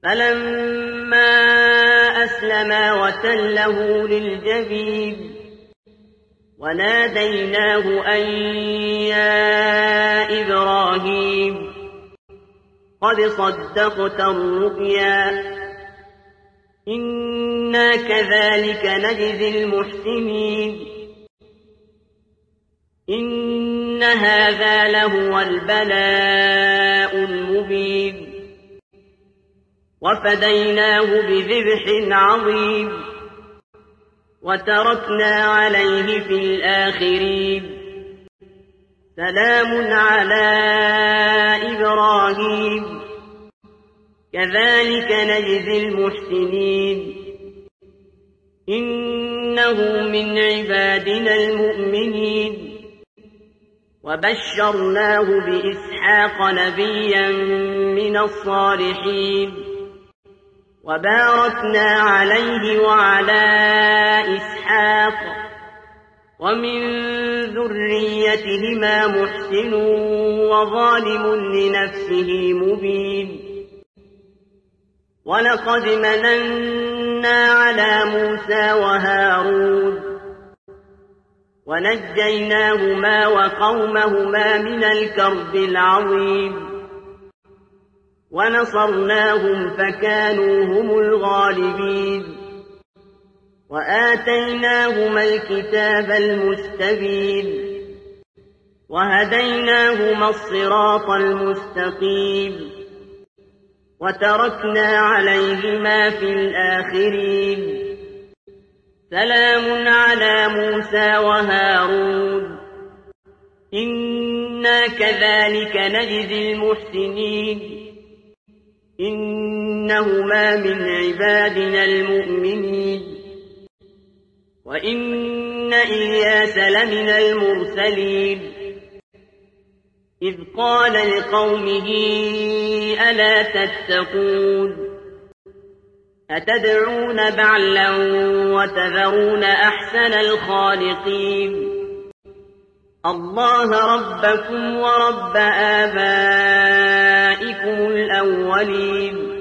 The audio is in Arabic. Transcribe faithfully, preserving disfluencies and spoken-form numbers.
فلما أسلما وتله للجبين وناديناه أن يا إبراهيم قد صدقت الرؤيا إنا كذلك نجزي المحسنين إن هذا لهو البلاء المبين وفديناه بذبح عظيم وتركنا عليه في الآخرين سلام على إبراهيم كذلك نجزي المحسنين إنه من عبادنا المؤمنين وبشرناه بإسحاق نبيا من الصالحين وباركنا عليه وعلى إسحاق ومن ذريتهما محسن وظالم لنفسه مبين ولقد مننا على موسى وهارون ونجيناهما وقومهما من الكرب العظيم ونصرناهم فكانوا هم الغالبين وآتيناهما الكتاب المستبين وهديناهما الصراط المستقيم وتركنا عليهما في الآخرين سلام على موسى وهارون إنا كذلك نجزي المحسنين إنهما من عبادنا المؤمنين وإن إلياس لمن المرسلين إذ قال لقومه ألا تتقون أتدعون بعلا وتذرون أحسن الخالقين الله ربكم ورب آبائكم الأولين